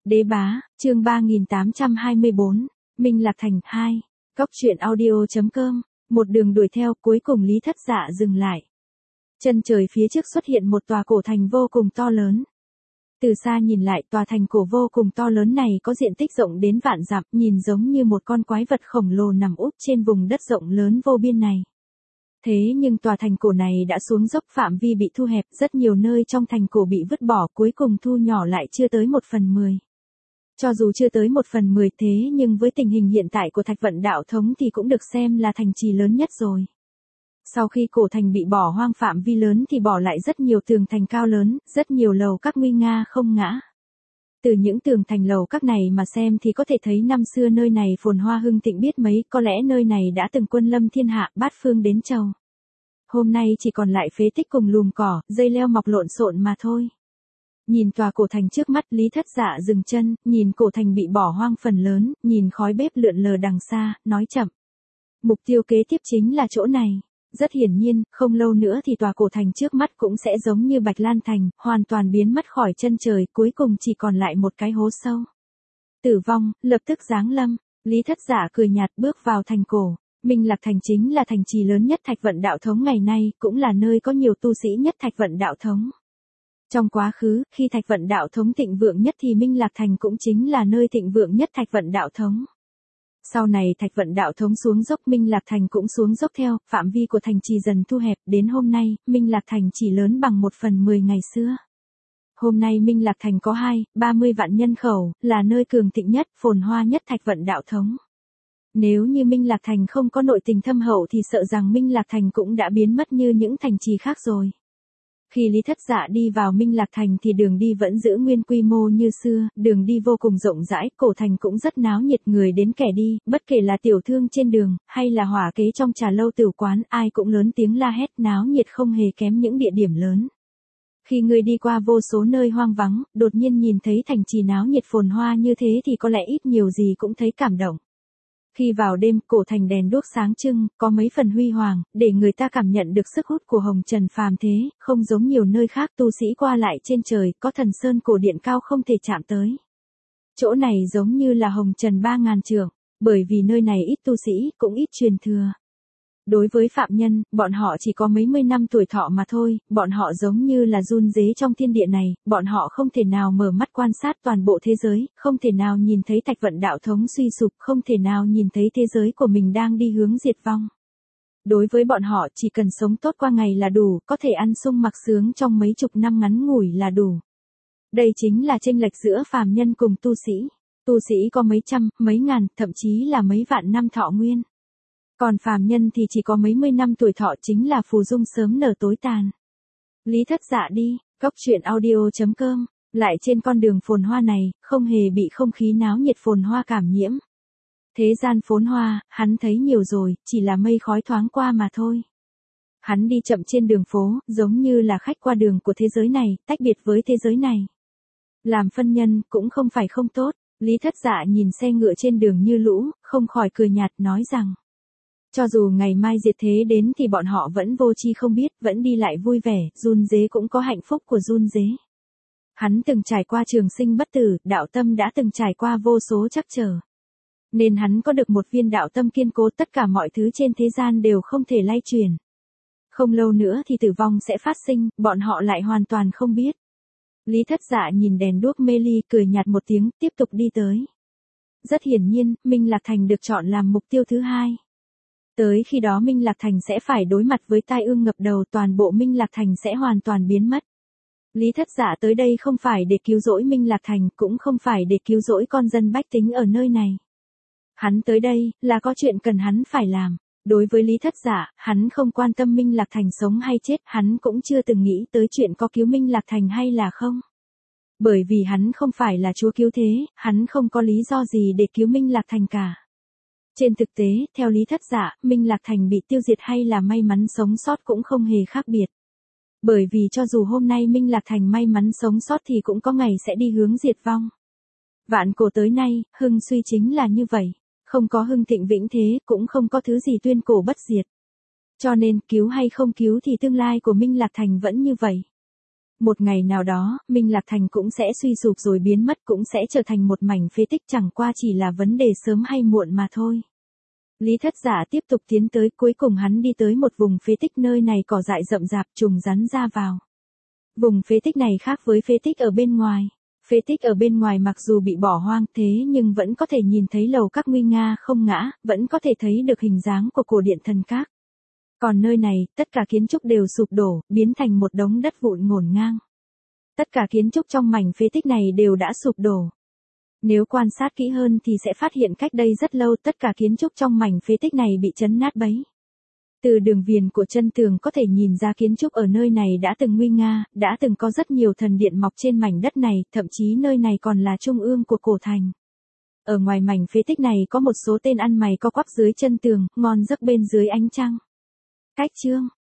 Đế bá, chương 3824, Minh Lạc Thành 2, Góc truyện audio.com, một đường đuổi theo, cuối cùng Lý Thất Dạ dừng lại. Chân trời phía trước xuất hiện một tòa cổ thành vô cùng to lớn. Từ xa nhìn lại, tòa thành cổ vô cùng to lớn này có diện tích rộng đến vạn dặm, nhìn giống như một con quái vật khổng lồ nằm úp trên vùng đất rộng lớn vô biên này. Thế nhưng tòa thành cổ này đã xuống dốc, phạm vi bị thu hẹp, rất nhiều nơi trong thành cổ bị vứt bỏ, cuối cùng thu nhỏ lại chưa tới 1/10. Cho dù chưa tới 1/10 thế nhưng với tình hình hiện tại của Thạch Vận Đạo Thống thì cũng được xem là thành trì lớn nhất rồi. Sau khi cổ thành bị bỏ hoang phạm vi lớn thì bỏ lại rất nhiều tường thành cao lớn, rất nhiều lầu các nguy nga không ngã. Từ những tường thành lầu các này mà xem thì có thể thấy năm xưa nơi này phồn hoa hưng thịnh biết mấy, có lẽ nơi này đã từng quân lâm thiên hạ, bát phương đến chầu. Hôm nay chỉ còn lại phế tích cùng lùm cỏ, dây leo mọc lộn xộn mà thôi. Nhìn tòa cổ thành trước mắt, Lý Thất Dạ dừng chân, nhìn cổ thành bị bỏ hoang phần lớn, nhìn khói bếp lượn lờ đằng xa, nói chậm. Mục tiêu kế tiếp chính là chỗ này. Rất hiển nhiên, không lâu nữa thì tòa cổ thành trước mắt cũng sẽ giống như Bạch Lan Thành, hoàn toàn biến mất khỏi chân trời, cuối cùng chỉ còn lại một cái hố sâu. Tử vong, lập tức giáng lâm. Lý Thất Dạ cười nhạt bước vào thành cổ. Minh Lạc Thành chính là thành trì lớn nhất Thạch Vận Đạo Thống ngày nay, cũng là nơi có nhiều tu sĩ nhất Thạch Vận Đạo Thống. Trong quá khứ, khi Thạch Vận Đạo Thống thịnh vượng nhất thì Minh Lạc Thành cũng chính là nơi thịnh vượng nhất Thạch Vận Đạo Thống. Sau này Thạch Vận Đạo Thống xuống dốc, Minh Lạc Thành cũng xuống dốc theo, phạm vi của thành trì dần thu hẹp, đến hôm nay, Minh Lạc Thành chỉ lớn bằng 1/10 ngày xưa. Hôm nay Minh Lạc Thành có 30 vạn nhân khẩu, là nơi cường thịnh nhất, phồn hoa nhất Thạch Vận Đạo Thống. Nếu như Minh Lạc Thành không có nội tình thâm hậu thì sợ rằng Minh Lạc Thành cũng đã biến mất như những thành trì khác rồi. Khi Lý Thất Dạ đi vào Minh Lạc Thành thì đường đi vẫn giữ nguyên quy mô như xưa, đường đi vô cùng rộng rãi, cổ thành cũng rất náo nhiệt, người đến kẻ đi, bất kể là tiểu thương trên đường, hay là hỏa kế trong trà lâu tửu quán, ai cũng lớn tiếng la hét, náo nhiệt không hề kém những địa điểm lớn. Khi người đi qua vô số nơi hoang vắng, đột nhiên nhìn thấy thành trì náo nhiệt phồn hoa như thế thì có lẽ ít nhiều gì cũng thấy cảm động. Khi vào đêm, cổ thành đèn đuốc sáng trưng, có mấy phần huy hoàng, để người ta cảm nhận được sức hút của hồng trần phàm thế, không giống nhiều nơi khác tu sĩ qua lại trên trời, có thần sơn cổ điện cao không thể chạm tới. Chỗ này giống như là hồng trần 3000 trượng, bởi vì nơi này ít tu sĩ, cũng ít truyền thừa. Đối với phạm nhân, bọn họ chỉ có mấy mươi năm tuổi thọ mà thôi, bọn họ giống như là run rế trong thiên địa này, bọn họ không thể nào mở mắt quan sát toàn bộ thế giới, không thể nào nhìn thấy Thạch Vận Đạo Thống suy sụp, không thể nào nhìn thấy thế giới của mình đang đi hướng diệt vong. Đối với bọn họ chỉ cần sống tốt qua ngày là đủ, có thể ăn sung mặc sướng trong mấy chục năm ngắn ngủi là đủ. Đây chính là chênh lệch giữa phàm nhân cùng tu sĩ. Tu sĩ có mấy trăm, mấy ngàn, thậm chí là mấy vạn năm thọ nguyên. Còn phàm nhân thì chỉ có mấy mươi năm tuổi thọ, chính là phù dung sớm nở tối tàn. Lý Thất Dạ đi, Góc truyện audio.com, lại trên con đường phồn hoa này, không hề bị không khí náo nhiệt phồn hoa cảm nhiễm. Thế gian phồn hoa, hắn thấy nhiều rồi, chỉ là mây khói thoáng qua mà thôi. Hắn đi chậm trên đường phố, giống như là khách qua đường của thế giới này, tách biệt với thế giới này. Làm phân nhân, cũng không phải không tốt. Lý Thất Dạ nhìn xe ngựa trên đường như lũ, không khỏi cười nhạt nói rằng. Cho dù ngày mai diệt thế đến thì bọn họ vẫn vô tri không biết, vẫn đi lại vui vẻ, run rế cũng có hạnh phúc của run rế. Hắn từng trải qua trường sinh bất tử, đạo tâm đã từng trải qua vô số trắc trở. Nên hắn có được một viên đạo tâm kiên cố, tất cả mọi thứ trên thế gian đều không thể lay chuyển. Không lâu nữa thì tử vong sẽ phát sinh, bọn họ lại hoàn toàn không biết. Lý Thất Dạ nhìn đèn đuốc mê ly, cười nhạt một tiếng, tiếp tục đi tới. Rất hiển nhiên, Minh Lạc Thành được chọn làm mục tiêu thứ hai. Tới khi đó Minh Lạc Thành sẽ phải đối mặt với tai ương ngập đầu, toàn bộ Minh Lạc Thành sẽ hoàn toàn biến mất. Lý Thất Dạ tới đây không phải để cứu rỗi Minh Lạc Thành, cũng không phải để cứu rỗi con dân bách tính ở nơi này. Hắn tới đây, là có chuyện cần hắn phải làm. Đối với Lý Thất Dạ, hắn không quan tâm Minh Lạc Thành sống hay chết, hắn cũng chưa từng nghĩ tới chuyện có cứu Minh Lạc Thành hay là không. Bởi vì hắn không phải là chúa cứu thế, hắn không có lý do gì để cứu Minh Lạc Thành cả. Trên thực tế, theo Lý Thất Dạ, Minh Lạc Thành bị tiêu diệt hay là may mắn sống sót cũng không hề khác biệt. Bởi vì cho dù hôm nay Minh Lạc Thành may mắn sống sót thì cũng có ngày sẽ đi hướng diệt vong. Vạn cổ tới nay, hưng suy chính là như vậy. Không có hưng thịnh vĩnh thế, cũng không có thứ gì tuyên cổ bất diệt. Cho nên, cứu hay không cứu thì tương lai của Minh Lạc Thành vẫn như vậy. Một ngày nào đó, Minh Lạc Thành cũng sẽ suy sụp rồi biến mất, cũng sẽ trở thành một mảnh phế tích, chẳng qua chỉ là vấn đề sớm hay muộn mà thôi. Lý Thất Dạ tiếp tục tiến tới, cuối cùng hắn đi tới một vùng phế tích, nơi này cỏ dại rậm rạp, trùng rắn ra vào. Vùng phế tích này khác với phế tích ở bên ngoài. Phế tích ở bên ngoài mặc dù bị bỏ hoang thế nhưng vẫn có thể nhìn thấy lầu các nguy nga không ngã, vẫn có thể thấy được hình dáng của cổ điện thần các. Còn nơi này, tất cả kiến trúc đều sụp đổ, biến thành một đống đất vụn ngổn ngang. Tất cả kiến trúc trong mảnh phế tích này đều đã sụp đổ. Nếu quan sát kỹ hơn thì sẽ phát hiện cách đây rất lâu tất cả kiến trúc trong mảnh phế tích này bị chấn nát bấy. Từ đường viền của chân tường có thể nhìn ra kiến trúc ở nơi này đã từng nguy nga, đã từng có rất nhiều thần điện mọc trên mảnh đất này, thậm chí nơi này còn là trung ương của cổ thành. Ở ngoài mảnh phế tích này có một số tên ăn mày co quắp dưới chân tường, ngon giấc bên dưới ánh trăng. Cách chương